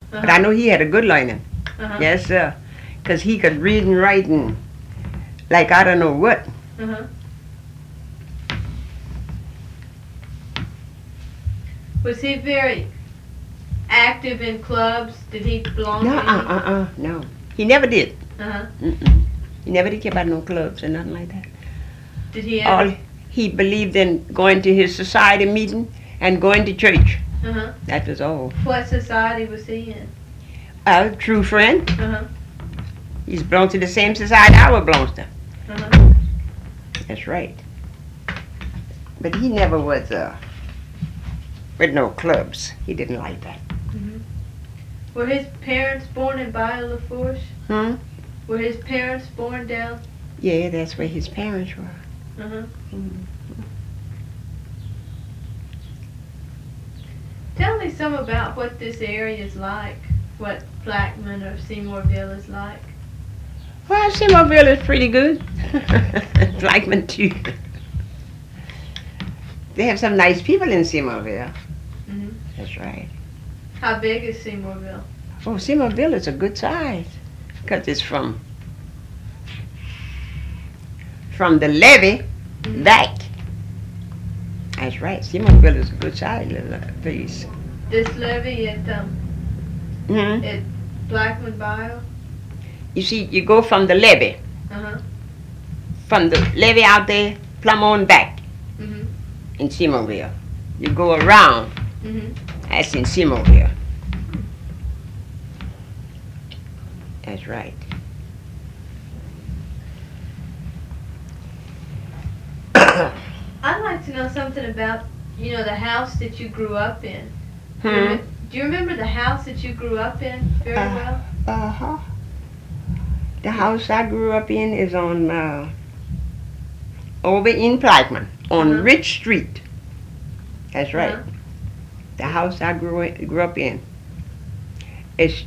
But I know he had a good learning. Uh-huh. Yes, sir. Because he could read and write and like I don't know what. Uh-huh. Was he very active in clubs? Did he belong No, to any? no. He never did. Uh-huh. Mm-mm. He never did care about no clubs or nothing like that. Did he ever? All he believed in going to his society meeting and going to church. Uh-huh. That was all. What society was he in? A true friend. Uh-huh. He's belonged to the same society I would belong to. Uh-huh. That's right. But he never was with no clubs. He didn't like that. Were his parents born in Bayou Lafourche? Hmm? Were his parents born down? Yeah, that's where his parents were. Uh-huh. Mm. Tell me some about what this area is like. What Plaquemine or Seymourville is like. Well, Seymourville is pretty good. Blackman too. They have some nice people in Seymourville. Mm-hmm. That's right. How big is Seymourville? Oh, Seymourville is a good size. Because it's from the levee back. That's right. Seymourville is a good size little place. This levee at Hmm. at Plaquemine Bayou? You see, you go from the levee, Uh-huh. from the levee out there, plumb on back Mm-hmm. in Seymourville. You go around, Mm-hmm. that's in Seymourville. That's right. I'd like to know something about, the house that you grew up in. Hmm. Do you remember the house that you grew up in very well? Uh-huh. The house I grew up in is on, over in Plaquemine, on Uh-huh. Rich Street. That's right. Uh-huh. The house I grew up in is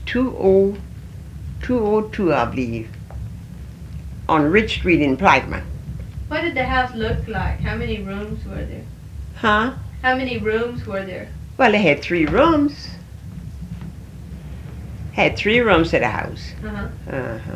202, I believe, on Rich Street in Plaquemine. What did the house look like? How many rooms were there? Huh? How many rooms were there? Well, it had 3 rooms. Had 3 rooms to the house. Uh-huh. Uh-huh.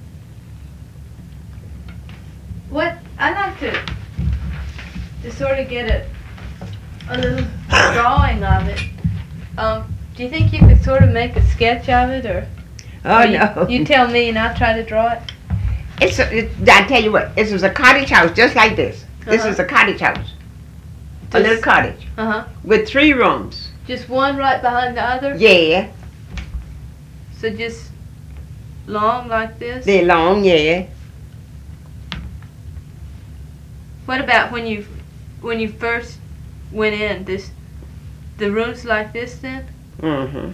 I'd like to sort of get a little drawing of it. Do you think you could sort of make a sketch of it, or Oh, you, no. you tell me and I'll try to draw it? I tell you what, this is a cottage house just like this. This Uh-huh. is a cottage house. A little cottage Uh-huh. with 3 rooms. Just one right behind the other? Yeah, So just long like this? they're long, yeah. What about when you first went in? The rooms like this then? Mm-hmm.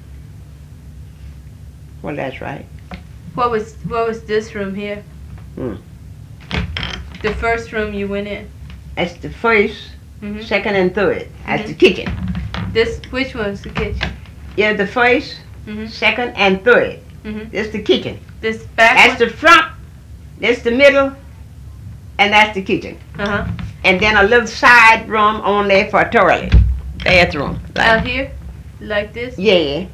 Well, that's right. What was this room here? Hmm. The first room you went in. That's the first, Mm-hmm. second, and third. That's the kitchen. Which one's the kitchen? Yeah, the first, Mm-hmm. second, and third. Mm-hmm. That's the kitchen. This back That's one? the front, that's the middle, and that's the kitchen. Uh-huh. And then a little side room on there for a toilet, bathroom. Out here? Like this? Yeah,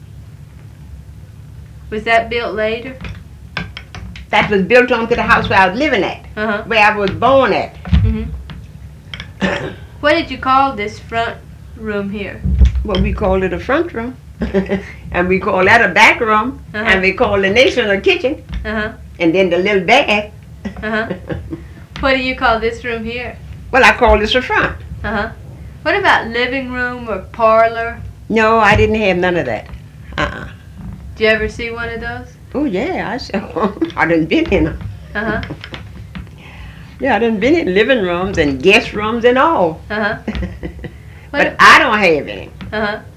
Was that built later? that was built onto the house where I was living at, Uh-huh. where I was born at. Mm-hmm. What did you call this front room here? Well, we called it a front room, and we call that a back room, Uh-huh. and we call the nation a kitchen, Uh-huh. and then the little bath. Uh-huh. What do you call this room here? Well, I call this a front. Uh-huh. What about living room or parlor? No, I didn't have none of that. Uh-uh. Did you ever see one of those? Oh, yeah, I done been in them. Uh-huh. Yeah, I done been in living rooms and guest rooms and all. Uh-huh. But I don't have any. Uh-huh.